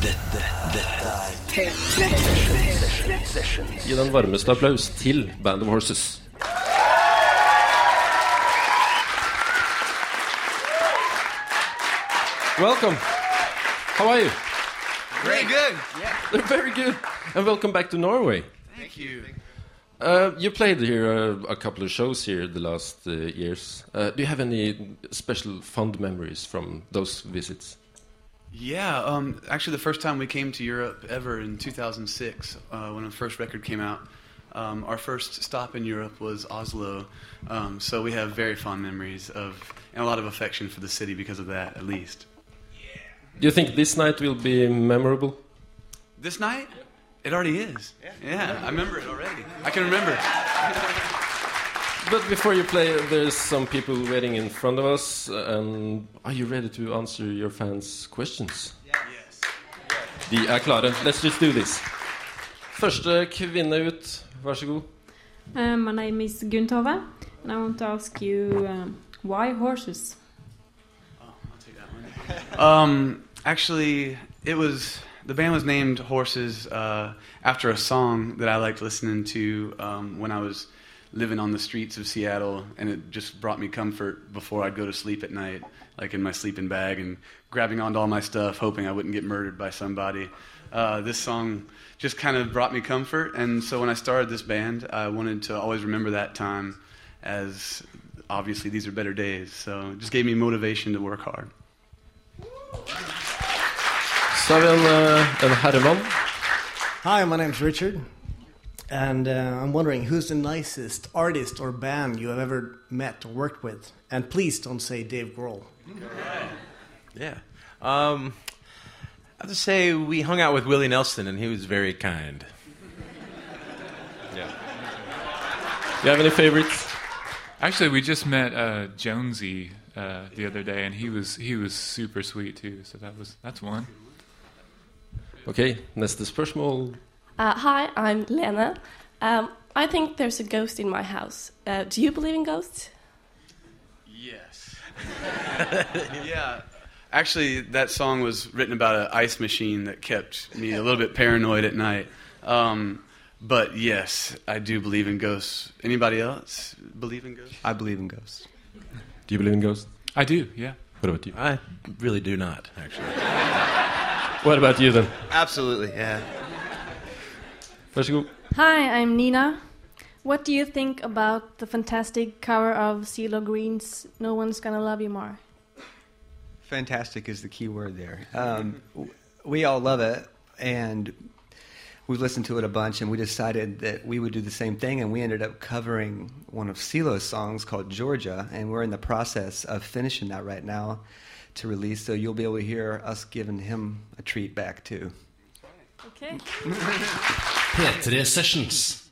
Dette er Sessions. Gi den varmeste applaus til Band of Horses. Welcome. How are you? Very good. Yeah. They're very good. And welcome back to Norway. Thank you. You played here a couple of shows here the last years. Do you have any special fond memories from those visits? Yeah, actually the first time we came to Europe ever in 2006, when the first record came out, our first stop in Europe was Oslo. So we have very fond memories of, and a lot of affection for the city because of that, at least. Do you think this night will be memorable? This night? It already is. Yeah, I remember it already. I can remember. But before you play, there's some people waiting in front of us. Are you ready to answer your fans' questions? Yes. De er klare. Let's just do this. Første kvinne ut. Vær så god. My name is Guntove, and I want to ask you why horses? Oh, I'll take that one. Actually, the band was named Horses after a song that I liked listening to when I was living on the streets of Seattle, and it just brought me comfort before I'd go to sleep at night, like in my sleeping bag, and grabbing onto all my stuff, hoping I wouldn't get murdered by somebody. This song just kind of brought me comfort, and so when I started this band, I wanted to always remember that time, as obviously these are better days, so it just gave me motivation to work hard. Så har vi en herremann. Hi, my name's Richard, and I'm wondering who's the nicest artist or band you have ever met or worked with? And please don't say Dave Grohl. Yeah. I have to say we hung out with Willie Nelson, and he was very kind. Yeah. You have any favorites? Actually, we just met Jonesy the other day, and he was super sweet too. So that's one. Okay, neste spørsmål. Hi, I'm Lena. I think there's a ghost in my house. Do you believe in ghosts? Yes. Yeah. Actually, that song was written about an ice machine that kept me a little bit paranoid at night. But yes, I do believe in ghosts. Anybody else believe in ghosts? I believe in ghosts. Do you believe in ghosts? I do, yeah. What about you? I really do not, actually. What about you then? Absolutely, yeah. Vær så god. Hi, I'm Nina. What do you think about the fantastic cover of CeeLo Green's No One's Gonna Love You More? Fantastic is the key word there. We all love it, and we've listened to it a bunch, and we decided that we would do the same thing, and we ended up covering one of CeeLo's songs called Georgia, and we're in the process of finishing that right now to release, so you'll be able to hear us giving him a treat back too. Okay. P3 Sessions.